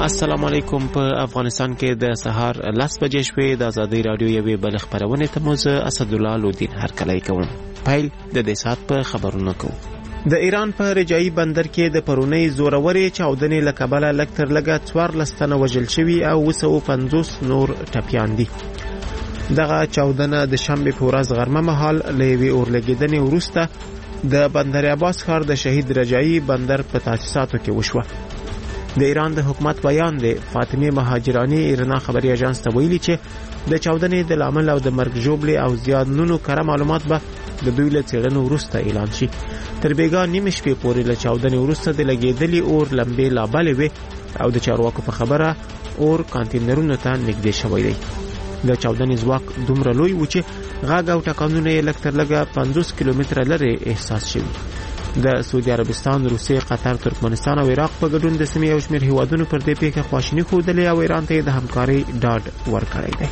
السلام علیکم. په افغانستان کې د سهار 10 بجې شوې. د ازادۍ رادیو یوې بل خبرونه ته مو زه اسدالله لودین هرکلی کوم. پیل د دې سات په خبرونه کوو. د ایران په رجایي بندر کې د پرونی زورورې چاودنې له کبله لږ تر لږه 14 تنه وژل شوي او 250 نور ټپیان دي. دغه چاودنه د شنبې په ورځ غرمه مهال له یوې اورلګېدنې وروسته د بندر عباس ښار د شهید رجایي بندر په تاسیساتو کې وشوه. د ایران د حکومت بیان دی. فاطمه مهاجرانی ایرنا خبري اژانس ته ویلي چې د چاودنې د لامل او د مرګ ژوبلې او زیانونو کره معلومات به د دوی له څېړنو وروسته اعلان شي. تر بیګا نیمه شپې پورې له چاودنې وروسته د لګېدلې اور لمبې لا بلې وې او د چارواکو په خبره اور کانټینرونو ته نږدې شوی دی. د چاودنې ځواک دومره لوی و چې غږ او ټکانونه یې لږ تر لږه 50 کیلومتره لرې احساس شوي. د سعودي عربستان، روسیې، قطر، ترکمنستان او عراق په ګډون د سیمې یو شمېر هیوادونو پر دې پیښه خواشیني ښودلې او ایران ته د همکارۍ ډاډ ورکړی دی.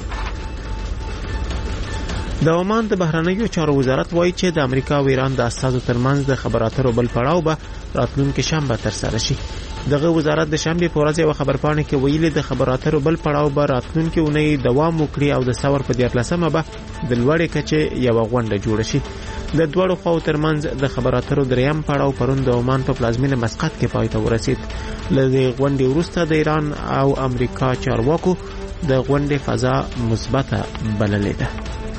د عمان د بهرنیو چارو وزارت وایي چې د امریکا او ایران د استازو ترمنځ د خبرو اترو بل پړاو به راتلونکي شنبه ترسره شي. دغه وزارت د شنبې په ورځ یوه خبرپاڼه کې ویلي د خبرو اترو بل پړاو به راتلونکي اونۍ دوام وکړي او د ثور په 14مه به د لوړې کچې یوه غونډه جوړه شي. د دوړو خواو ترمنځ د خبرو اترو دریم پړاو پرون د عمان په پلازمینه مسقط کې پای ته ورسید. له دې غونډې وروسته د ایران او امریکا چارواکو د غونډې فضا مثبته بللې ده.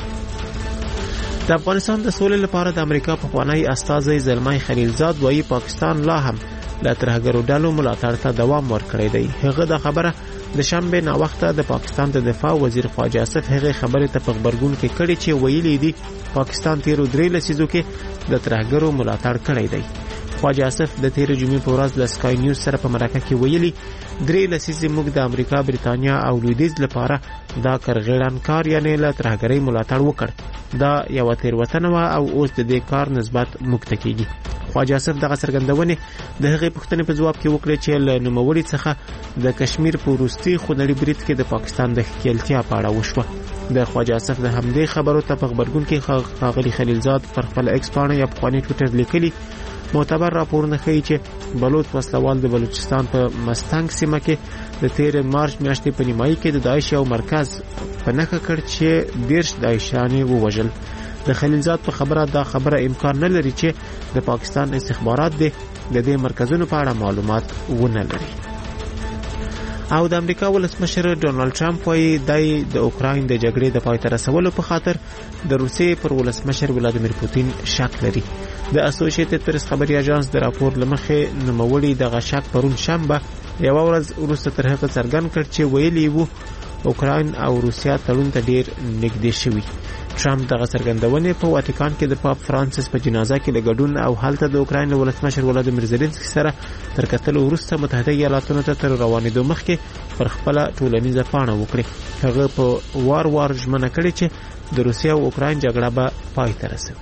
د افغانستان د سولې لپاره د امریکا پخوانی استازی زلمای خلیلزاد وایي پاکستان لا هم د ترهګرو ډلو ملاتړ ته دوام ورکړی دی. هغه د خبره د شنبې ناوخته د پاکستان د دفاع وزیر خواجه اسف هغه خبرې ته په خبرګون کې کړي چې ویلي دي پاکستان تیرو 3 لسیزو کې د ترهګرو ملاتړ کړی دی. خواجه اسف د تیر جمعې په ورځ د سکای نیوز سره په مرکه کې ویلي 3 لسیزې موږ د امریکا، بریتانیا او لویدیځ لپاره دا کرغېړن کار یعنی له ترهګرۍ ملاتړ وکړ. دا یو تیروتنه و او اوس د دې کار نسبت موږ ته کیږي. خواجه اسف دغه څرګندونې د هغې پوښتنې په ځواب کې وکړې چې له نوموړي څخه د کشمیر په وروستي خونړي برید کې د پاکستان د ښکېلتیا په اړه وشوه. د خواجه اسف د همدې خبرو ته په خبرګون کې ښاغلي خلیلزاد پر خپل ایکس پاڼه یا پخواني ټویټر لیکلي معتبر راپورونه ښیي چې بلوچ وسلوال د بلوچستان په مستنګ سیمه کې د تیر مارچ میاشتې په نیمایي کې د داعش یو مرکز په نښه کړ چې 30 داعشیان یې ووژل. د خلیلزاد په خبره دا خبره امکان نه لري چې د پاکستان استخبارات د دې مرکزونو په اړه معلومات ونه لري. او د امریکا ولسمشر ډونالد ټرمپ وايي د اوکراین د جګړې د پای ته رسولو په خاطر د روسیې پر ولسمشر ولادیمیر پوتین شک لري. د اسوسییټډ پریس خبري اژانس د راپور لمخې نوموړي دغه شک پرون شنبه یوه ورځ وروسته تر هغه څرګند کړ چې ویلي وو اوکراین او روسیا تړون ته ډیر نږدې شوي. ټرمپ دغه څرګندونې په واتیکان کې د پاپ فرانسیس په جنازه کې له ګډون او هلته د اوکراین ولسمشر ولادیمیر زيلنسکي سره تر کتلو وروسته متحده ایالاتونو ته تر روانېدو مخکې پر خپله ټولنیزه پاڼه وکړي. هغه په وار ژمنه کړې چې د روسیا او اوکراین جګړه به پای ته رسوي.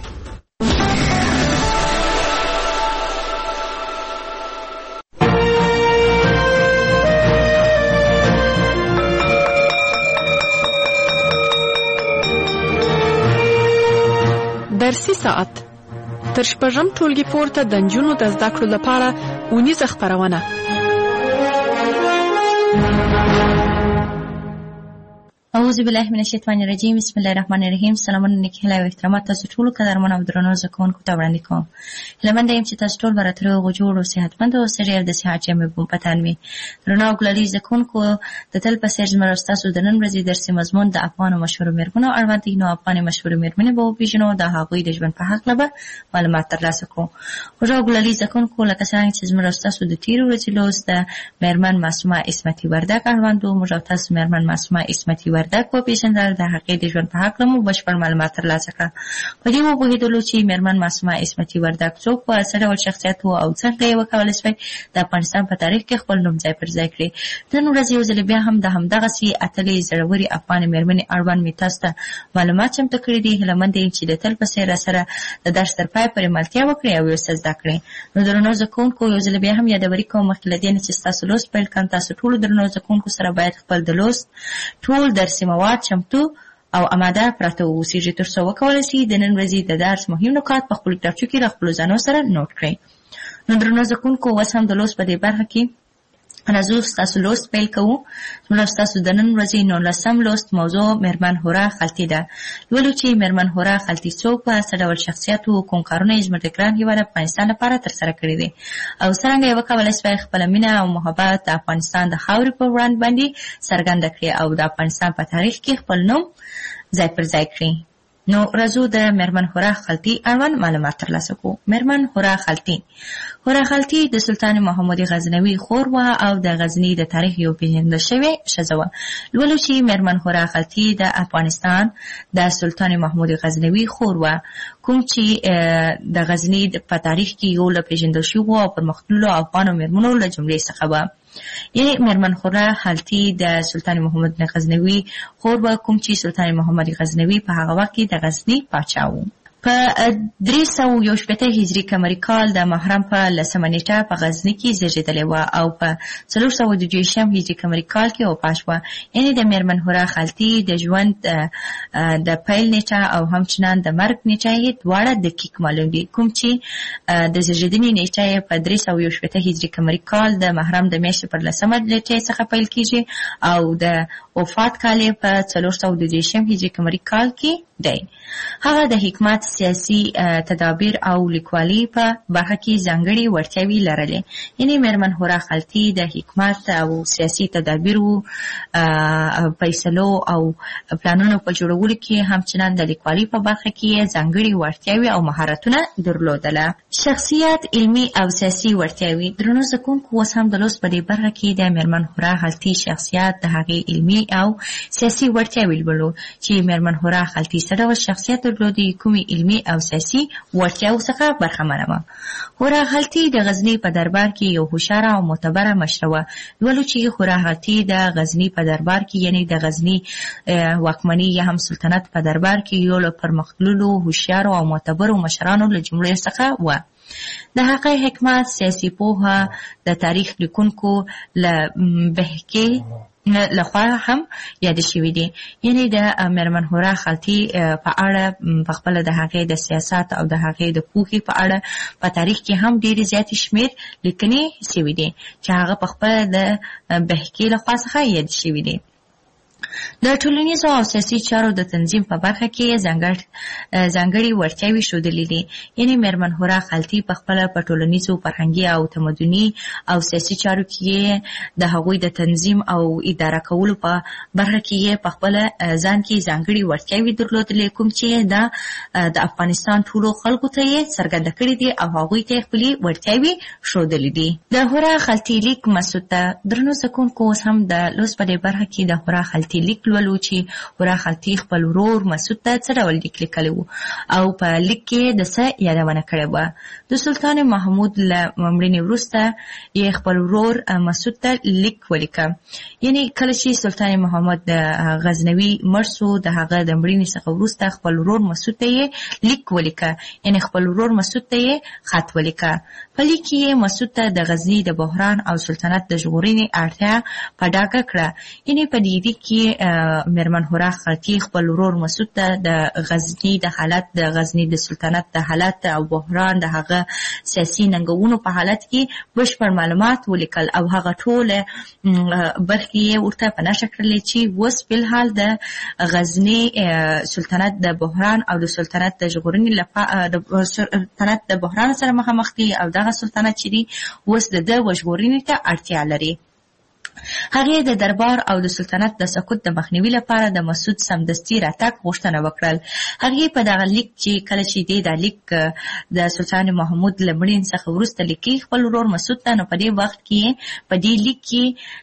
درسي ساعت تر شپږم ټولګي پورته د نجونو د زده کړو لپاره اونیزه خپرونه. اعوذ بالله من الشیطان الرجیم. بسم الله الرحمن الرحیم. سلامونه نیک هیله او احترامات تاسو ټولو قدرمن او درنو زده کوونکو ته وړاندې کوم. هیله یم چې تاسو ټول به راته روغ جوړ او صحتمند اوسئ او د صحت جامې په پتان وي. درنو ګلالي زده کوونکو د تل په څېر زموږ ستاسو د نن ورځې درسي مضمون د افغانو مشهورو میرمنو اړوند دی. نو افغاني مشهورو میرمنې به وپېژنو، د هغوی د ژوند په هکله به معلومات ترلاسه کړو. درنو ګلالي زده کوونکو لکه څرنګه چې زموږ ستاسو د تېرې ورځې لوست د میرمن معصومه عصمتي وردګ اړوند و. موږ تاسو میرمن معصومه عصمتي وردګ وپېژندل، د هغې د ژوند په هکله مو بشپړ معلومات ترلاسه کړل. په دې وپوهېدلو چې میرمن معصومه عصمتي وردګ څوک وه، څه ډول شخصیت و او څنګه یې وکولی شوی د افغانستان په تاریخ کې خپل نوم ځای پر ځای کړي. نن ورځ یو ځل بیا هم د همدغسې اتلې زړورې افغانې میرمنې اړوند مې تاسو ته معلومات چمتو کړي دي. هیله مند یم چې د تل په څېر راسره د درس تر پایه پورې ملتیا وکړئ او یو څه زده کړئ. نو درنو زده کوونکو یو ځل بیا هم یادوري کوم مخکې له دې نه چې ستاسو لوست پیل کړم، تاسو ټولو درنو زده کوونکو سره باید خپل د لوست ټول درسي مواد چمتو او اماده پراته واوسیږي تر څو وکولی شي د نن ورځې د درس مهم نکات په خپلو کتابچو کې له خپلو ځانو سره نوټ کړئ. نو درنو زده کوونکو اوس هم د لوست په دې برخه کې راځو ستاسو لوست پیل کوو. نو ستاسو د نن ورځې 19 لوست موضوع میرمن هورا خلطي ده. لولو چې میرمن هورا خلطي څوک په څه ډول شخصیت او کوم کارونه یې زموږ د ګران هېواد افغانستان لپاره ترسره کړي دي او څرنګه یې وکولی شوی خپله مینه او محبت د افغانستان د خاورې په وړاندې باندې څرګنده کړي او د افغانستان په تاریخ کې خپل نوم ځای پر ځای کړي. نو راځو د میرمن هورا خلطي اړوند معلومات ترلاسه کوو. میرمن هورا خلطي د سلطان محمود غزنوي خور وه او د غزني د تاریخ یو پیژندل شوې ښځه وه. لولو چې میرمن هورا خلطي د افغانستان د سلطان محمود غزنوي خور وه، کوم چې د غزني په تاریخ کې یو له پیژندل شوو او پرمختللو افغانو میرمنو له جملې څخه وه. یعنی میرمن هورا خلطي د سلطان محمود غزنوي خور وه، کوم چې سلطان محمد غزنوي په هغه وخت کې د غزني پاچا و. په 311 هجري قمري کال د محرم په 10مه نیټه په غزني کې زیږېدلې وه او په 422 هجري قمري کال کې وفات شوه. یعنې د میرمن هورا خلطي د ژوند د پیل نیټه او همچنان د مرګ نیټه یې دواړه دقیق معلوم دي، کوم چې د زیږېدنې نیټه یې په 317 هجري قمري کال د محرم د میاشتې پر 10مه نیټې څخه پیل کېږي او د وفات کال یې په 422 هجري قمري کال کې دی. هغه د حکمت، سیاسي تدابیر او لیکوالي په برخه کې ځانګړې وړتیاوې لرلې. یعنې میرمن هورا خلطي د حکمت او سیاسي تدابیرو، فیصلو او پلانونو په جوړولو کې همچنان د لیکوالي په برخه کې ځانګړې وړتیاوې او مهارتونه درلودله. شخصیت، علمي او سیاسي وړتیاوې. درنو زده کوونکو، اوس هم د لوست په دې برخه کې د میرمن هورا خلطي شخصیت، د هغې علمي او سیاسي وړتیاوې لولو چې میرمن هورا خلطي څه ډول شخصیت درلودي، کومې علمي او سیاسي وړتیاو څخه برخمنه وه. هورا خلطي د غزني په دربار کې یو هوښیاره او معتبره مشره وه. لولو چې هورا خلطي د غزني په دربار کې، یعنې د غزني واکمني یا هم سلطنت په دربار کې یو له پرمختللو هوښیارو او معتبرو مشرانو له جملې څخه وه. د هغه حکمت، سیاسي پوهه د تاریخ لیکونکو له بهکې لخوا هم یاد شوي دي. یعنې د میرمن هورا خلطي په اړه په خپله د هغې د سیاست او د هغې د پوهې په اړه په تاریخ کې هم ډېرې زیاتې شمېر لیکنې شوي دي چې هغه په خپله د بهکې لخوا څخه یاد شوي دي. د ټولنیزو او سیاسي چارو د تنظیم په برخه کې ځانګړې وړتیاوې ښودلې دي. یعنې میرمن هورا خلطي په خپله په ټولنیزو، فرهنګي او تمدني او سیاسي چارو کې د هغوی د تنظیم او اداره کولو په برخه کې په خپله ځان کې ځانګړې وړتیاوې درلودلې، کوم چې د افغانستان ټولو خلکو ته یې څرګنده کړي دي او هغوی ته یې خپلې وړتیاوې ښودلې دي. د هورا خلطي لیک مسعود ته. درنو زده کوونکو، اوس هم د لوست په دې برخه کې د هورا خلطي لیک لولو چې هورا خلطي خپل ورور مسعود ته څه ډول لیک لیکلی و او په لیک کې د څه یادونه کړې وه. د سلطان محمود له مړینې وروسته یې خپل ورور مسعود ته لیک ولیکه. یعنې کله چې سلطان محمود غزنوي مړ سو، د هغه د مړینې څخه وروسته خپل ورور مسعود ته یې لیک ولیکه. یعنې خپل ورور مسعود ته یې خط ولیکه. په لیک کې یې مسعود ته د غزني د بحران او سلطنت د ژغورنې اړتیا په ډاګه کړه. یعنې په دې لیک کې میرمن هورا خلطي خپل ورور مسعود ته د غزني د حالت، د غزني د سلطنت د حالت او بحران، د هغه سیاسي ننګونو په حالت کې بشپړ معلومات ولیکل او هغه ټوله برخې یې ورته په نښه کړلې چې اوس فلحال د غزني سلطنت د بحران او د سلطنت د ژغورنې لپاره د سلطنت د بحران سره مخامخ دي او دغه سلطنت چې دی اوس د ده وژغورنې ته اړتیا لري. هغې د دربار او د سلطنت د سقوط د مخنیوي لپاره د مسعود سمدستي راتګ غوښتنه وکړل. هغې په دغه لیک چې کله چې دی دا لیک د سلطان محمود له مړینې څخه وروسته لیکي خپل ورور مسعود ته، نو په دې وخت کې په دې لیک کې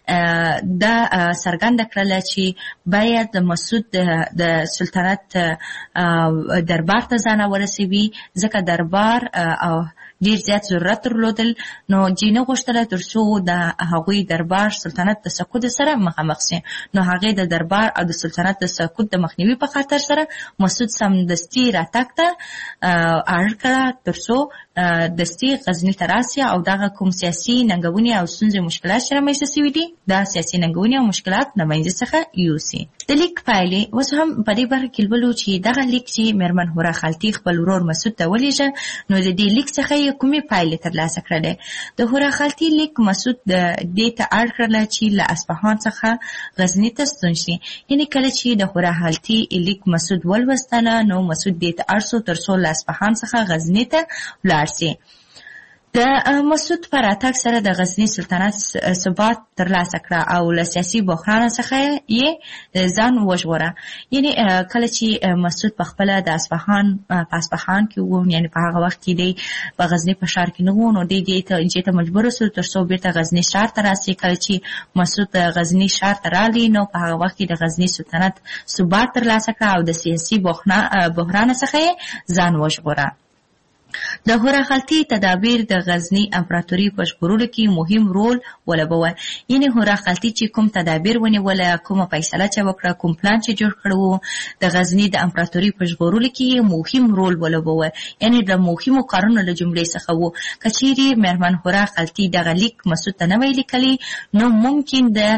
دا څرګنده کړله چې باید د مسعود د سلطنت دربار ته ځان ورسوي، ځکه دربار او ډېر زیات ضرورت درلودل. نو جینه غوښتله تر څو د هغوی دربار سلطان سلطنت د سقوط سره مخامخ شي. نو هغه د دربار او د سلطنت د سقوط د مخنیوي په خاطر سره مسعود سمدستي راتګ ته اړ کړه ترڅو دستي غزني ته راسي او دغه کوم سیاسي ننګونې او ستونزې مشکلات چې رامنځته شوي دي دا سیاسي ننګونې او مشکلات د منځ څخه یوسي. د لیک پایلې اوس هم په دې برخه کې لولو چې دغه لیک چې میرمن هورا خالتي خپل ورور مسعود ته ولېږه نو د دې لیک څخه یې کومې پایلې ترلاسه کړلې. د هورا خالتي لیک مسعود دې ته اړ کړله چې له اصفهان څخه غزني ته ستون شي. یعنې کله چې د هورا خالتي لیک مسعود ولوستله نو مسعود دې ته اړ شو ترڅو له اصفهان څخه غزني ته ولاړ شي. د مسعود په راتګ سره د غزني سلطنت ثبات ترلاسه کړه او له سیاسي بحران څخه یې ځان وژغوره. یعنی کله چې مسعود په خپله د اصفهان کې و، یعنی په هغه وخت کې دی په غزني په ښار کې نه و، نو دی دې ته مجبور شو ترڅو بیرته غزني ښار ته راسي. کله چې مسعود غزني ښار ته راغلی نو په هغه وخت کې د غزني سلطنت ثبات ترلاسه کړه او د سیاسي بحران څخه یې ځان وژغوره. د هورا خالتي تدابیر د غزني امپراتوري په ژغورلو کې مهم رول ولوبوه. یعنی هورا خالتي چې کوم تدابیر ونیوله، کومه فیصله چې وکړه، کوم پلان چې جوړ کړو د غزني د امپراتوري په ژغورلو کې مهم رول ولوبوه. یعنی د مهمو کارونو له جملې څخه وو. که چیرې میرمن هورا خالتي دغه لیک مسعود ته نه وی لیکلی نو ممکن د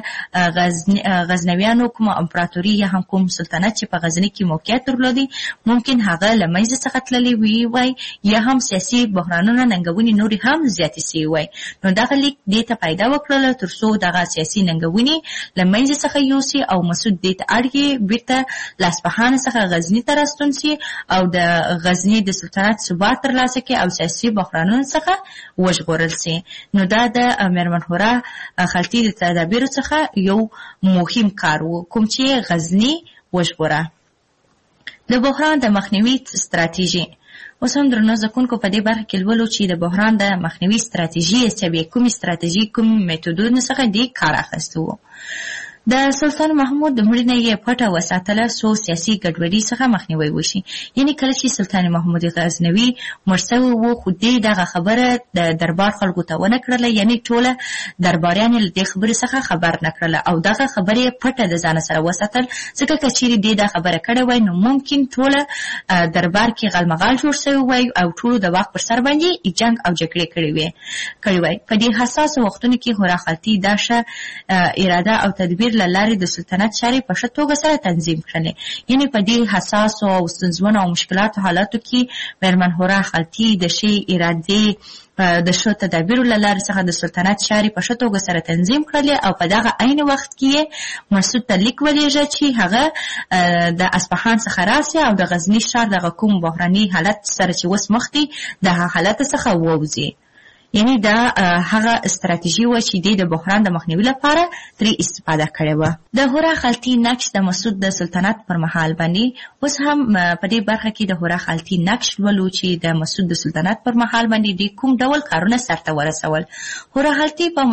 غزنویانو کومه امپراتوري یا هم کوم سلطنت چې په غزني کې موقعیت درلودي ممکن هغه له منځه څخه تللی وای یا هم سیاسي بحرانونه ننګونې نورې هم زیاتې سوي وای. نو دغه لیک دې ته پیدا وکړله ترڅو دغه سیاسي ننګونې له منځه څخه یوسي او مسعود دې ته اړ یې بیرته له اصفهان څخه غزني ته راستون سي او د غزني د سلطنت ثبات ترلاسه کړي او سیاسي بحرانونو څخه وژغورل سي. نو دا د میرمن هورا خالتي د تدابیرو څخه یو مهم کار و کوم چې غزني وژغوره. د بحران د مخنیوي ستراتیژي. اوس هم درنو زکونکو په دې برخه کې لولو چې د بحران د مخنیوي ستراتیژي څه کومې ستراتیژي کوم میتودونه څخه دې کار اخیستو. د سلطان محمود د مړینې یې پټه وساتله څو سیاسي ګډوډۍ څخه مخنیوی وشي. یعنی کله چې سلطان محمود غزنوي مړ سوی و خو دې دغه خبره د دربار خلکو ته ونه کړله، یعنی ټوله درباریان له دې خبرې څخه خبر نه کړله او دغه خبرې پټه د ځان سره وساتل، ځکه که چیرې دې دا خبره کړې وای نو ممکن ټوله دربار کې غالمغال جوړ سوی وای او ټولو د واک پر سر باندې جنګ او جګړې کړې وای. په دې حساسو وختونو کې هورا خالتي دا ښه اراده او تدبیر له لارې د سلطنت چارې په ښه توګه سره تنظیم کړلې. یعنی په دې حساسو او ستونزمنو او مشکلاتو حالاتو کې میرمن هورا خالتي د ښې ارادې د ښه تدابیرو له لارې څخه د سلطنت چارې په ښه توګه سره تنظیم کړلې او په دغه عین وخت کې مسعود ته لیک ولېږه چې هغه د اصفهان څخه راسي او د غزني ښار دغه کوم بحراني حالت سره چې اوس مخ دی دغه حالت څخه ووځي. یعنی دا هغه استراتیژي و چې د بحران د مخنیوي لپاره ترې استفاده کړې وه. د هورا خالتي نقش د مسعود د سلطنت پر مهال باندې اوس هم په دې برخه کې د هورا خالتي نقش لولو چې د مسعود د سلطنت پر مهال باندې د کوم ډول کارونه سرته ورسول. هورا خالتي په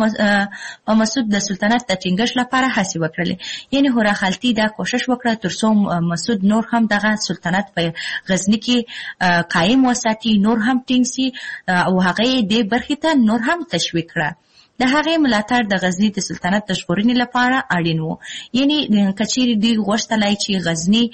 مسعود د سلطنت د ټینګښت لپاره هڅې وکړلې. یعنی هورا خالتي دا کوشش وکړه ترڅو مسعود نور هم دغه سلطنت په غزني کې قایم وساتي، نور هم ټینګ سي او هغه دې برخې ته نور هم تشویق کړه. د هغې ملاتړ د غزني د سلطنت د ژغورنې لپاره اړین و. یعنی که چیرې دوی غوښتلی چې غزني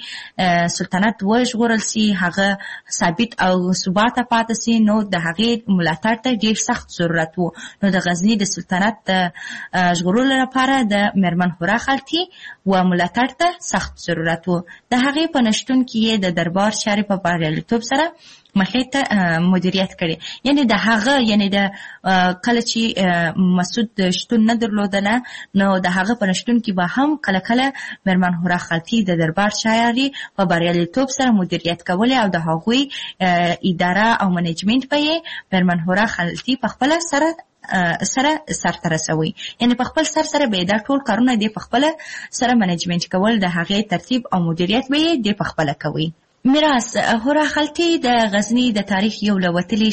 سلطنت وژغورل سي، هغه ثابت او ثباته پاتې سي، نو د هغې ملاتړ ته ډېر سخت ضرورت و. نو د غزني د سلطنت د ژغورلو لپاره د میرمن هورا خالتي و ملاتړ ته سخت ضرورت و. د هغې په نشتون کې یې د دربار چارې په بریالیتوب سره مخې ته مدیریت کړي. یعنی د هغه د کله چې مسعود شتون نه درلودله نو د هغه په نشتون کې به هم کله کله میرمن هورا خالتي د دربار چارې په بریالیتوب سره مدیریت کولې او د هغوی اداره او منیجمنت به یې میرمن هورا خالتي په خپله سرته رسوي. یعنی په خپل سره به دا ټول کارونه دی په خپل سره منیجمنت کول، د هغې ترتیب او مدیریت به یې دی په خپل کوي. میراث هورا خلطي د غزني د تاریخ یو لوتلې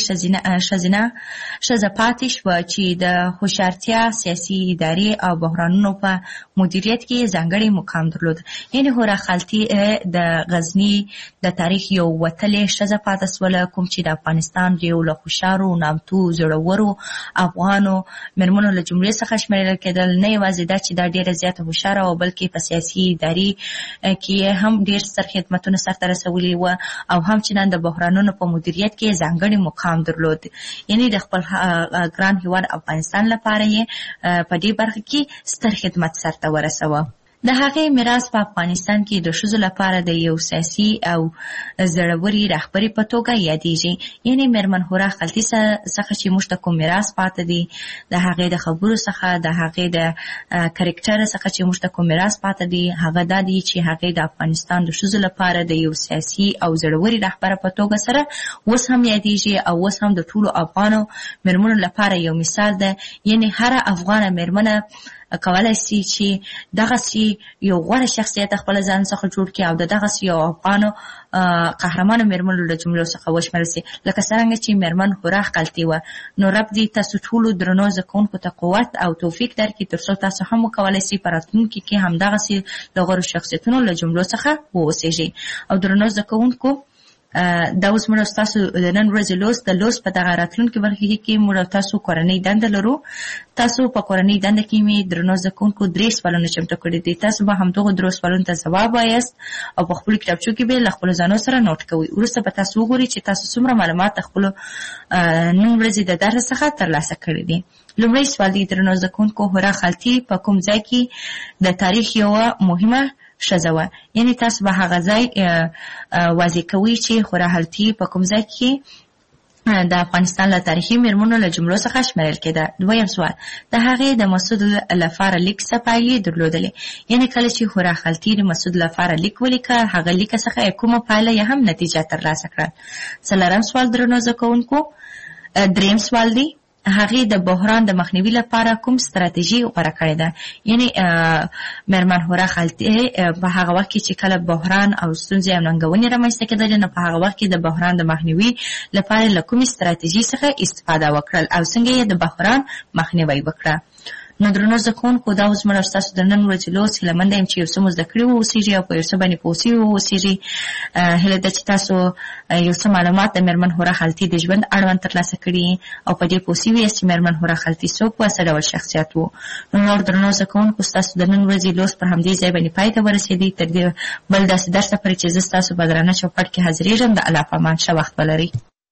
ښځه پاتې شوه چې د هوښیارتیا، سیاسي، اداري او بحرانونو په مدیریت کې ځانګړی مقام درلود. یعنې هورا خلطي د غزني د تاریخ یو وتلې ښځه پاتې شوله، کوم چې د افغانستان یو له هوښیارو، نامتو، زړورو افغانو مېرمنو له جملې څخه شمیرل کېدل. نه یوازې دا چې دا ډېره زیاته هوښیاره وه، بلکې په سیاسي اداري کې هم ډېر ستر خدمتونه سرته رسولي وه او هم چې نن د بحرانونو په مدیریت کې ځانګړی مقام درلود. یعنې د خپل ګران هېواد افغانستان لپاره یې په دې برخه کې ستر خدمت سرته ورسوه. د هغې میراث په افغانستان کې د ښځو لپاره د یو سیاسي او زړوري رهبري په توګه یادېږي. یعنې مېرمن هورا خلطي څخه چې موږ ته کوم میراث پاتې دی، د هغې د خبرو څخه، د هغې د کرکټر څخه چې موږ ته کوم میراث پاتې دی، هغه دا دی چې هغې د افغانستان د ښځو لپاره د یو سیاسي او زړوري رهبره په توګه سره اوس هم یادېږي او اوس هم د ټولو افغانو مېرمنو لپاره یو مثال ده. یعنې هره افغانه مېرمنه کولای شي چې دغسې یو غوره شخصیت خپل ځان څخه جوړ کړي او د دغسې یو افغانو قهرمانو مېرمنو له جملو څخه وشمېرل شي، لکه څرنګه چې مېرمن هورا خلطي وه. نو رب دې تاسو ټولو درنو زده کوونکو ته قوت او توفیق درکړي تر څو تاسو هم وکولای شئ په راتلونکي کې همدغسې د غوره شخصیتونو له جملو څخه واوسېږئ. او درنو زده کوونکو، دا اوس موږ ستاسو د نن ورځې لوست د لوست په دغه راتلونکي برخه کې موږ تاسو کورنۍ دنده لرو. تاسو په کورنۍ دنده کې مې درنو زده کوونکو 3 سوالونه چمتو کړي دي. تاسو به همدغو 3 سوالونو ته ځواب وایاست او په خپلو کتابچو کې به له خپلو ځانو سره نوټ کوئ. وروسته به تاسو وګورئ چې تاسو څومره معلومات د خپلو نن ورځې د درس څخه ترلاسه کړي دي. لومړی سوال دی، درنو زده کوونکو، هورا خلطي په کوم ځای کې د تاریخ یوه مهمه ښځه وه؟ یعنې تاسو به هغه ځای واضح کوئ چې هورا خلطي په کوم ځای کې د افغانستان له تاریخي مېرمنو له جملو څخه شمیرل کېده. دویم سوال، د هغې د مسعود لپاره لیک څه پایلې درلودلې؟ یعنې کله چې هورا خلطي د مسعود لپاره لیک ولیکه، هغه لیک څخه کومه پایله یا هم نتیجه ترلاسه کړه؟ څلورم سوال، درنو زده کوونکو، دریم سوال دی، هغې د بحران د مخنیوي لپاره کوم ستراتیژي غوره کړې ده؟ یعنې مېرمن هورا خلطي په هغه وخت کې چې کله بحران او ستونزې او ننګونې رامنځته کېدلې، نو په هغه وخت کې د بحران د مخنیوي لپاره له کومې ستراتیژي څخه استفاده وکړل او څنګه یې د بحران مخنیوی وکړه؟ نو درنو زده کوونکو، دا اوس موږ ستاسو د نن ورځې لوست هیله منده یم چې یو څه مو زده کړي واوسېږي او په یو څه باندې پوه شوي واوسېږي. هیله ده چې تاسو یو څه معلومات د مېرمن هورا خلطي د ژوند اړوند ترلاسه کړي او په دې پوه شوي یاست چې مېرمن هورا خلطي څوک وه، څه ډول شخصیت و. نو نور درنو زده کوونکو، ستاسو د نن ورځې لوست پر همدې ځای باندې پای ته ورسېدی. تر دې بل داسې درس پورې چې زه ستاسو په درانه چوپړ کې حاضرېږم، د الله په امان ښه وخت ولرئ.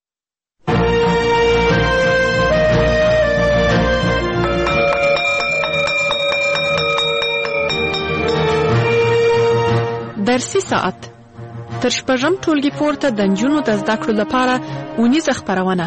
درسي ساعت تر 6 ټولګي پورته د نجونو د زده کړو لپاره اونیزه خپرونه.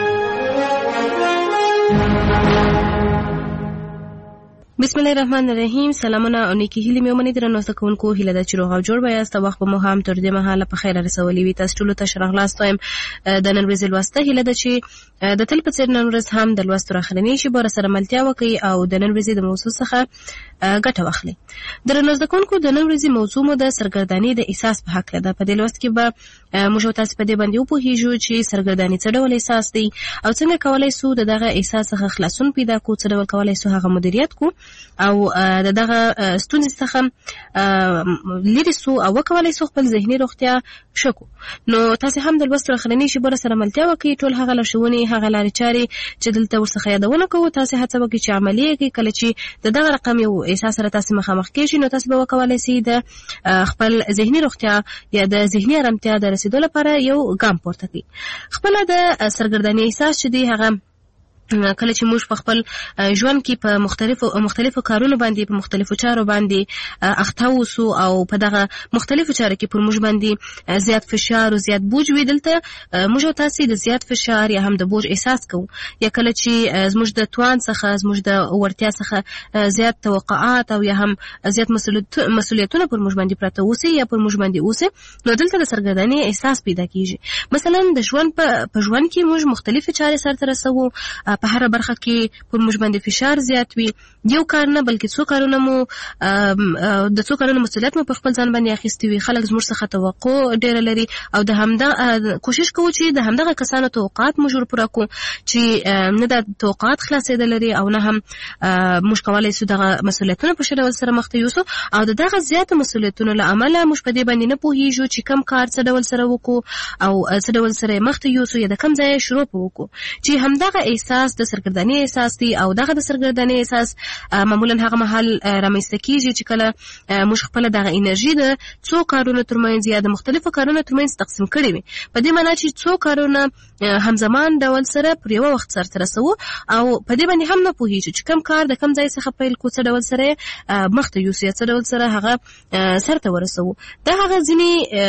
بسم الله الرحمن الرحیم. سلامونه او نیکی هیلې مې ومنئ. درنو زده کوونکو، هیله ده چې روغ او جوړ به یاست. وخت به مو هم تر دې مهاله په خیره رسولی وي. تاسو ټولو ته ښه راغلاست وایم. د نن ورځې لوسته هیله ده چې د تل په څېر نن ورځ هم د لوستو راخلنې شي به سره ملتیا وکړي او د نن ورځې د موضوع څخه ګټه واخلي. درنو زده کوونکو، د نن ورځې موضوع مو د سرګردانۍ د احساس په هکله ده. په دې لوست کې به موږ تاسو په دې باندې وپوهیږو چې سرګردانۍ څه ډول احساس دی او څنګه کولای شو د دغه احساس څخه خلاصون پیدا کړو، څه ډول کولای شو هغه مدیریت کړو او د دغه ستونزې څخه لرې سو او وکولای شو خپل ذهني روغتیا ښه کړو. نو تاسو هم د لوست راخلنې شي به سره ملتیا وکړئ. ټول هغه لارښوونې، هغه لارې چارې چې دلته ورڅخه یادونه کوو، تاسو هڅه وکړئ چې عملي یې کړئ. کله چې د دغه رقم یو احساس سره تاسو مخامخ کېږئ، نو تاسو به وکولای شئ د خپل ذهني روغتیا یا د ذهني ارامتیا د رسیدو لپاره یو ګام پورته کړئ. خپله د سرګردانۍ احساس چې دی، هغه کله چې موږ په خپل ژوند کې په مختلفو کارونو باندې، په مختلفو چارو باندې اخته اوسو او په دغه مختلفو چارو کې پر موږ باندې زیات فشار او زیات بوج وي، دلته موږ تاسو د زیات فشار یا هم د بوج احساس کوو. یا کله چې زموږ د توان څخه، زموږ د وړتیا څخه زیات توقعات او یا هم زیات مسؤلیتونه پر موږ باندې پراته اوسي یا پر موږ باندې اوسي، نو دلته د سرګردانۍ احساس پیدا کیږي. مثلا د ژوند په ژوند کې موږ مختلفې چارې سرته رسوو، په هر برخه کې پر موږ باندې فشار زیات وي. یو کار نه بلکې څو کارونه مو د څو کارونو مسؤلیت مو په خپل ځان باندې اخیستی وي. خلک زموږ څخه توقع ډیره لري او د همدا کوشش کوو چې د همدغه کسانو توقعات موږ ورپوره کړو چې نه د توقعات خلاصېدل لري او نه هم موږ کولی شو دغه مسؤلیتونه په ښه ډول سره مخته یوسو او د دغه زیاتو مسؤلیتونو له امله موږ په دې باندې نه پوهیږو چې کوم کار څه ډول سره وکړو او څه ډول سره مخته یوسو یا د کوم ځای شروع وکړو چې همدغه احساس د سرګردانۍ احساس دی او دغه د سرګردانۍ احساس معمولا هغه مهال رامنځته کیږي چې کله موږ خپل دغه انرژي د څو کارونو ترمنځ یا د مختلفو کارونو ترمنځ تقسیم کړې وي په دې معنی چې څو کارونه همزمان ډول سره پر یو وخت سره رسو او په دې باندې هم نه پوهیږو چې کوم کار د کوم ځای څخه پیل کو څه ډول سره مخته یوسو یا څه ډول سره هغه سرته ورسو. دا هغه ځینې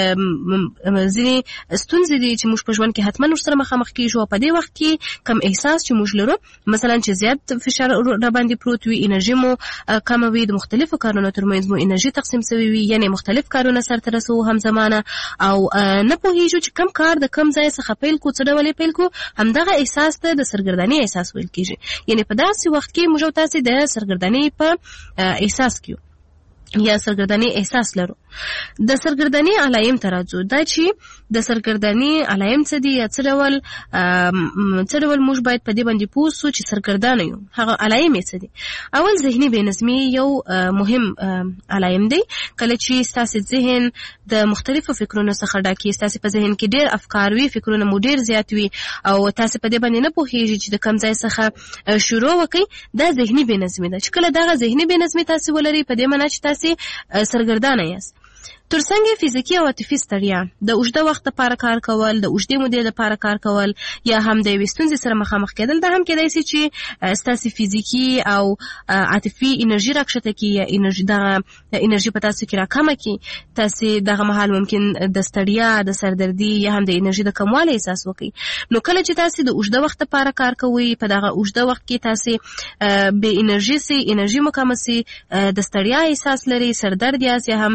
ستونزې دي چې موږ په ژوند کې حتما ورسره مخامخ کیږو او په دې وخت کې کوم احساس چې موږ لرو مثلا چې زیات فشار را باندې پروت وي انرژي مو کمه وي د مختلفو کارونو ترمنځ مو انرژي تقسیم شوی وي یعنی مختلف کارونه سرته رسو همزمانه او نه پوهیږو چې کوم کار د کوم ځای څخه پیل کو څه ډول پیل کو همدغه احساس ته د سرګردانۍ احساس ویل کیږي. یعنی په داسې وخت کې موږ تاسو د سرګردانۍ په احساس کیو یا سرګردانۍ احساس لرو. د سرګردانۍ علایم ته راځو. دا چې د سرګردانۍ علایم څه دي یا څه ډول موږ باید په دې باندې پوه شو چې سرګردانه یو هغه علایم یې څه دي. اول ذهني بې نظمي یو مهم علایم دی. کله چې ستاسو ذهن د مختلفو فکرونو څخه ډک وي ستاسو په ذهن کې ډېر افکار وي فکرونه مو ډېر زیات وي او تاسو په دې باندې نه پوهیږئ چې د کوم ځای څخه شروع وکړئ دا ذهني بې نظمي ده چې کله دغه ذهني بې نظمي تاسو ولرئ په دې معنی چې تاسو سرګردانه یاست. ترڅنګ فزیکی او عاطفي ستړیا د اوږده وخت لپاره کار کول د اوږدې مودې لپاره کار کول یا هم د یوې ستونزې سره مخامخ کېدل دا هم کېدای شي چې ستاسو فزیکی او عاطفي انرژي راکښته کړي یا انرژي په تاسو کې راکمه کړي. تاسو دغه مهال ممکن د ستړیا د سردردي یا هم د انرژي د کموالي احساس وکړي. نو کله چې تاسو د اوږده وخت لپاره کار کوئ په دغه اوږده وخت کې تاسو به انرژي مو کمه سي د ستړیا احساس لري سردرد یا هم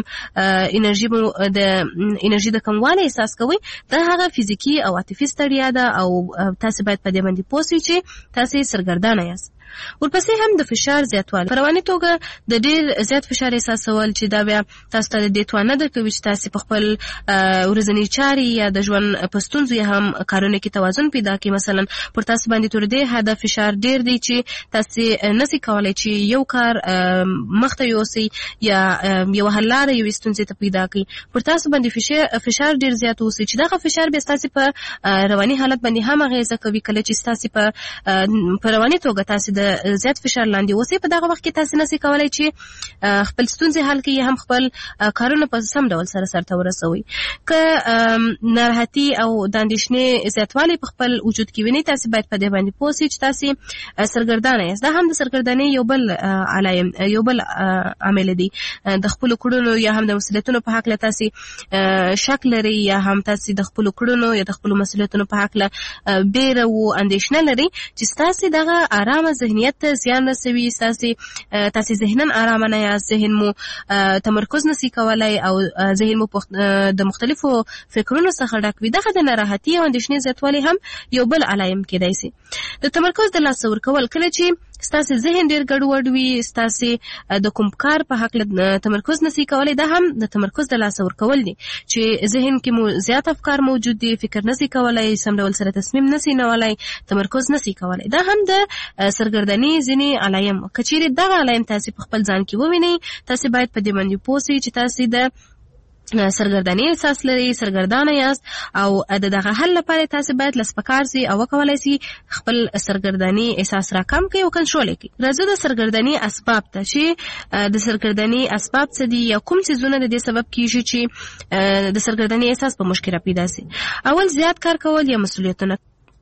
انرژي د کموالي احساس کوي دا هغه فزیکی او عاطفي ستړیا ده او تاسو باید په دې باندې پوه شئ چې تاسو سرګردانه یاست. ورپسې هم د فشار زیاتوالی په رواني توګه د ډېر زیات فشار احساسول چې دا بیا تاسو ته د دې توان نه درکوي چې تاسو په خپل ورځني چارې یا د ژوند په ستونزو یا هم کارونه کې توازن پیدا کړئ. مثلا پر تاسو باندې تر دې حده فشار ډېر دی چې تاسو نشئ کولی چې یو کار مخته یوسئ یا یو حل لاره یوې ستونزې ته پیدا کړئ. پر تاسو باندې فشار ډېر زیات اوسي چې دغه فشار بیا ستاسو په رواني حالت باندې هم اغېزه کوي. کله چې ستاسو په رواني توګه تاسو د زیات فشار لاندې اوسئ په دغه وخت کې تاسو نشئ کولی چې خپل ستونزې حل کړئ یا هم خپل کارونه په سم ډول سرته ورسوئ. که ناراحتي او د اندېښنې زیاتوالی په خپل وجود کې وینئ تاسو باید په دې باندې پوه شئ چې تاسو سرګردانه یاست. دا هم د سرګردانۍ یو بل عامل دی. د خپلو کړنو یا هم د مسؤلیتونو په هکله تاسو شک لرئ یا هم تاسو د خپلو کړنو یا د خپلو مسؤلیتونو په هکله بیره او اندېښنه لرئ چې تاسو دغه آرامه ذهنیت ته زیان رسوي. تاسو ذهناً آرامه نه یاست ذهن مو تمرکز نشي کولای او ذهن مو د مختلفو فکرونو څخه ډک وي. دغه د ناراحتي او اندېښنې زیاتوالی هم یو بل علایم کېدای شي. د تمرکز د لاسه ورکول کله چې ستاسو ذهن ډېر ګډوډ وي ستاسو د کوم کار په هکله تمرکز نشي کولای دا هم د تمرکز د لاسه ورکول دي چې ذهن کې مو زیات افکار موجود دي فکر نشي کولای سم ډول سره تصمیم نشي نیولای تمرکز نشي کولای. دا هم د سرګردانۍ ځینې علایم. که چیرې دغه علایم تاسو په خپل ځان کې ووینئ تاسو باید په دې باندې پوه شئ چې تاسو د سرګردانۍ احساس لري سرګردانه یاست او دغه حل لپاره تاسو باید لسپکار سي او وکولای سي خپل سرګردانۍ احساس راکم کړئ او کنټرول کړئ. راځو د سرګردانۍ اسباب ته چې د سرګردانۍ اسباب څه دي یا کوم څیزونه د دې سبب کیږي چې د سرګردانۍ احساس په مشکل پیدا سي. اول زیات کار کول یا مسؤلیتونه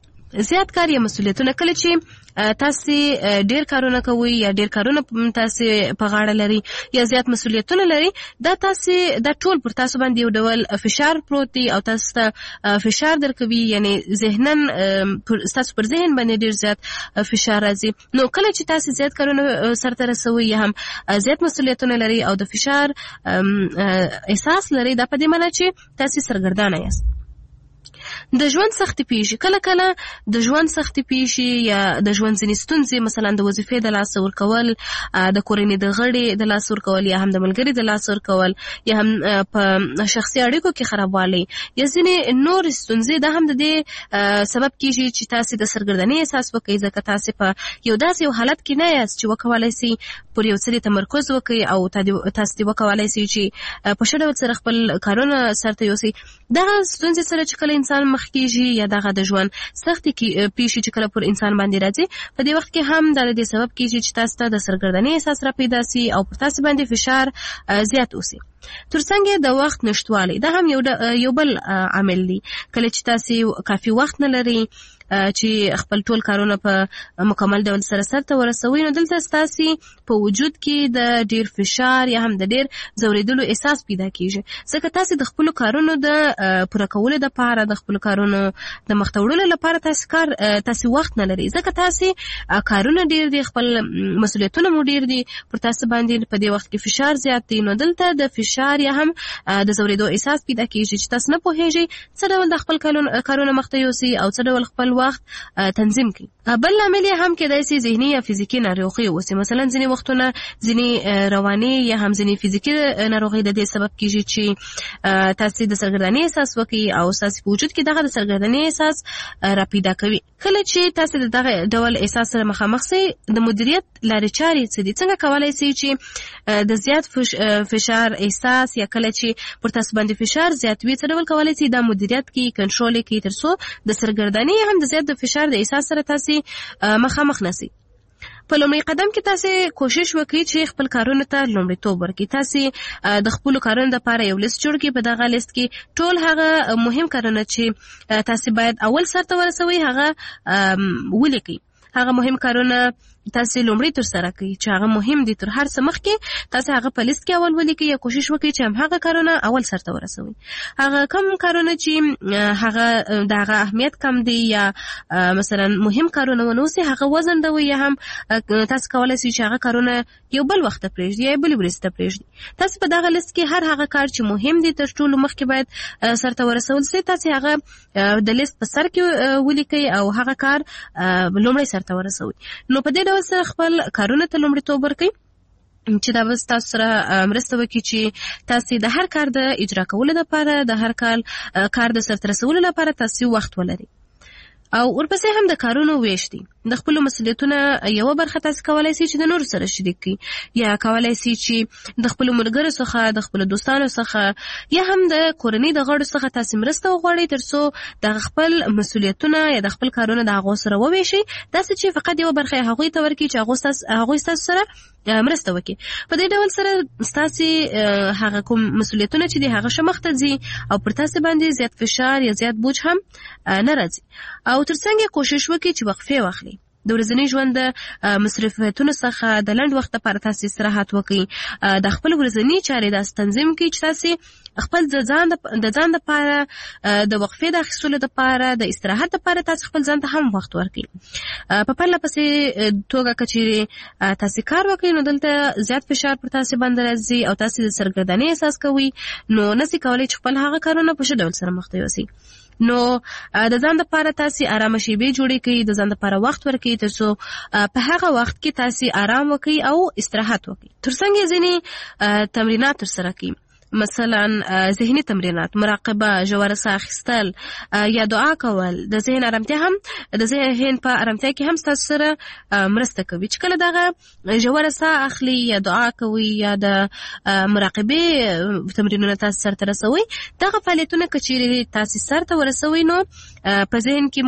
کله چې تاسو ډیر کارونه کوئ یا ډیر کارونه تاسو په غاړه لري یا زیات مسؤلیتونه لري دا ټول پر تاسو باندې یو ډول فشار پروت دی او تاسو ته فشار درکوي یعنی ذهنن تاسو پر ذهن باندې ډیر زیات فشار راځي. نو کله چې تاسو زیات کارونه سرته رسوي یا هم زیات مسؤلیتونه لري او د فشار احساس لري دا په دې معنی چې تاسو سرګردانه یاست. د ژوند سختي پیښې کله د ژوند سختي پیښې یا د ژوند ځینې ستونزې مثلا د وظیفې د لاس ورکول د کورنۍ د غړي د لاس ورکول یا هم د ملګري د لاس ورکول یا هم په شخصي اړیکو کې خرابوالی یا ځینې نور ستونزې دا هم د دې سبب کیږي چې تاسو د سرګردنۍ احساس وکړئ ځکه تاسو په یو داسې یو حالت کې نه یاست چې وکولای شئ پر یو څه تمرکز وکړئ او تاسو دې وکولای شئ چې په ښه ډول سره خپل کارونه سرته یوسئ. دغه ستونزې سره چې کله انسان مخ کېږي یا دغه د ژوند سختي پیښې چې کله پر انسان باندې راځي په دې وخت کې هم د دې سبب کېږي چې تاسو ته د سرګردنۍ احساس را پیدا سي او پر تاسو باندې فشار زیات اوسي. ترڅنګ د وخت نشټوالی دا هم یو بل عامل دی. کله چې تاسو کافي وخت نه لرئ چې خپل ټول کارونه په مکمل ډول سره سرته ورسوي نو دلته تاسو په وجود کې د ډیر فشار یا هم د ډیر زوریدلو احساس پیدا کیږي ځکه تاسو د خپل کارونو د پوره کولو لپاره د خپل کارونو د مخ ته وړلو لپاره تاسو وخت نه لرئ ځکه تاسو کارونه ډیر دي خپل مسؤلیتونه مو ډیر دي پر تاسو باندې په دې وخت کې فشار زیات دی نو دلته د فشار یا هم د زوریدو احساس پیدا کیږي چې تاسو نه پوهیږئ څه ډول د خپل کارونه مخ ته یوسئ او څه ډول خپل وخت تنظیم کړي. بل لامل هم کېدای شي ذهني یا فزیکي ناروغي اوسي مثلا ځینې وختونه ځینې رواني یا هم ځینې فزیکي ناروغي د دې سبب کیږي چې تاسو د سرګردنۍ احساس وکړي او تاسو په وجود کې دغه د سرګردنۍ احساس را پیدا کوي. کله چې تاسو دغه ډول احساس سره مخامخ شئ د مدیریت لارې چارې څه دي څنګه کولای شئ چې د زیات فشار احساس یا کله چې پر تاسو باندې فشار زیات وي څه ډول کولای شئ دا مدیریت کې کنټرول کې ترڅو د سرګردنۍ هم د زیات فشار د احساس سره تاسو مخامخ نشئ. په لومړي قدم کې تاسو کوشش وکړئ چې خپل کارونو ته لومړیتوب ورکړئ. تاسو د خپل کارونو لپاره یو لیست جوړ کړئ. په دغه لیست کې ټول هغه مهم کارونه چې تاسو باید اول سرته ورسوي هغه ولیکئ. هغه مهم کارونه تاسو لومړی تر سره کوي چې هغه مهم دي تر هر څه مخکې تاسو هغه په لیست کې اول ولیکئ یا کوشش وکړئ چې هم هغه کارونه اول سرته ورسوي. هغه کم کارونه چې هغه دغه اهمیت کم دي یا مثلا مهم کارونه ونوسي هغه وزندوي یا هم تاسو کولای شئ چې هغه کارونه یو بل وخت پرېږدئ یا بل ورځ ته پرېږدئ. تاسو په دغه لیست کې هر هغه کار چې مهم دي تر ټولو مخکې باید سرته ورسول شي تاسو هغه د لیست په سر کې ولیکئ او هغه کار لومړی سرته ورسوي. نو په دې سره خپل کارونه ته لومړیتوب ورکړئ چې دا به تاسو سره مرسته وکړي چې تاسو د هر کار د اجرا کولو لپاره د هر کار د سرته رسولو لپاره تاسو وخت ولرئ. او ورپسې هم د کارونو ویش دي. د خپل مسؤلیتونو یو برخه تاسو کولای شئ چې د نور سره شریک کړئ یا کولای شئ چې د خپل ملګرو څخه د خپل دوستانو څخه یا هم د کورنۍ د غړو څخه تاسو مرسته وغواړئ ترڅو د خپل مسؤلیتونو یا د خپل کارونو د هغو سره وویشئ داسې چې فقط یو برخه هغوی ته ورکړئ چې هغوی تاسو سره مرسته وکړي. په دې ډول سره تاسو هغه کوم مسؤلیتونه چې د هغه شمخته ځي او پر تاسو باندې زیات فشار یا زیات بوج هم نه راځي. او ترڅنګ کوشش وکړئ چې وقفه واخلئ. د ورځني ژوند د مصرفاتونو څخه د لنډ وخت لپاره تاسو استراحت وکړئ. د خپل ورځني چارې د تنظیم کړئ چې تاسو خپل د ځان لپاره د وقفې د اخیستلو لپاره د استراحت لپاره تاسو خپل ځان ته هم وخت ورکړئ. په پرله پسې توګه کچېرې تاسو کار وکړئ نو دلته زیات فشار پر تاسو باندې راځي او تاسو د سرګردنۍ احساس کوئ نو نشئ کولی چې خپل هغه کارونه په ښه ډول سره مخ ته یوسئ. نو د ځان لپاره تاسو آرامه شیبې جوړې کړئ. د ځان لپاره وخت ورکړئ ترڅو په هغه وخت کې تاسو آرام وکړئ او استراحت وکړئ. ترڅنګ ځینې تمرینات ترسره کړئ مثلا ذهني تمرینات مراقبه ژوره ساه اخیستل یا دعا کول د ذهن آرامتیا هم د ذهن په آرامتیا کې هم تاسو سره مرسته کوي. چې کله دغه ژوره ساه اخلي یا دعا کوي یا د مراقبه تمرینونه تاسو سره رسوي دغه فعالیتونه کچېرې تاسو سره ورسوي نو په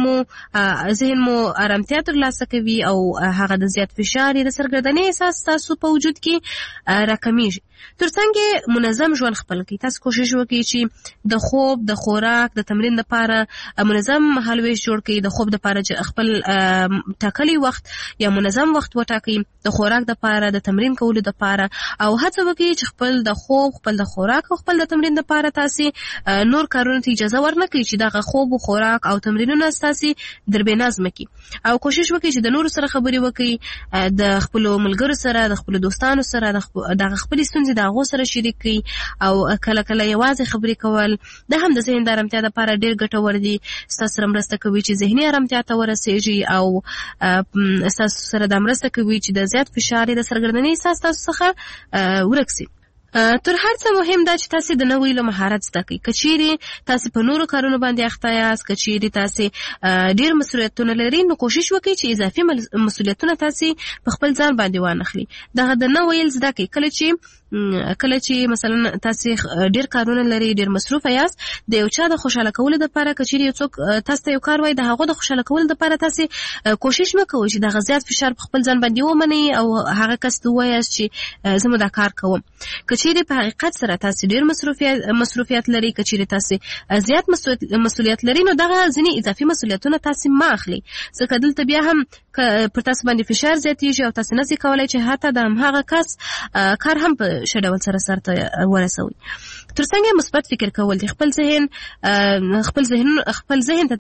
ذهن مو آرامتیا ترلاسه کوي او هغه د زیات فشار یا د سرګردنۍ احساس تاسو په وجود کې راکمیږي. ترڅنګ منظم ژوند خپل کړئ. تاسو کوشش وکړئ چې د خوب د خوراک د تمرین لپاره منظم مهالویش جوړ کړئ. د خوب لپاره چې خپل ټاکلي وخت یا منظم وخت وټاکئ. د خوراک لپاره د تمرین کولو لپاره او هڅه وکړئ چې خپل د خوب خپل د خوراک او خپل د تمرین لپاره تاسو نور کارونه ته اجازه ورنکړئ چې دغه خوب او خوراک خوراک او تمرینونه ستاسو دربه نظم کی او کوشش وکړئ چې د نورو سره خبرې وکړئ، د خپل ملګرو سره، د خپل دوستانو سره، د خپل ستونزې د هغو سره شریک کړئ او کله کله یوازې خبرې کول د هم د ذهن د آرامتیا لپاره ډېر ګټور دي. ستاسو سره مرسته کوي چې ذهني آرامتیا ته ورسیږي او ستاسو سره د مرسته کوي چې د زیات فشار د سرګردنۍ احساس تاسو څخه ورک شي. تر هر څه مهم دا چې تاسو د نوې له مهارت زده کړئ. کچېرې تاسو په نورو کارونو باندې اخته یاست، کچېرې تاسو ډېر مسؤلیتونه لرئ، نو کوشش وکړئ چې اضافي مسؤلیتونه تاسو په خپل ځان باندې وانخلئ. دغه د نوې زده کړئ. کله چې مثلا تاسو ډېر کارونه لرئ، ډېر مصروف یاست، د یو چا د خوشاله کولو لپاره کچېرې یو څوک تاسو ته یو کار وایي، د هغه د خوشاله کولو لپاره تاسو کوشش مه کوئ چې دغه زیات فشار په خپل ځان باندې ومنئ او هغه کس ته ووایاست چې زه مو دا کار کوم. کچېرې په حقیقت سره تاسو ډېر مصروفیت لري، کچېرې تاسو زیات مسؤلیت لري، نو دغه ځینې اضافي مسؤلیتونه تاسو ما اخلي، ځکه دلته بیا هم پر تاسو باندې فشار زیاتېږي او تاسو نشئ کولی چې حتی د همهغه کس کار هم په ښه ډول سره سرته ورسوئ. تر څنګه مثبت فکر کول دي، خپل ذهن ته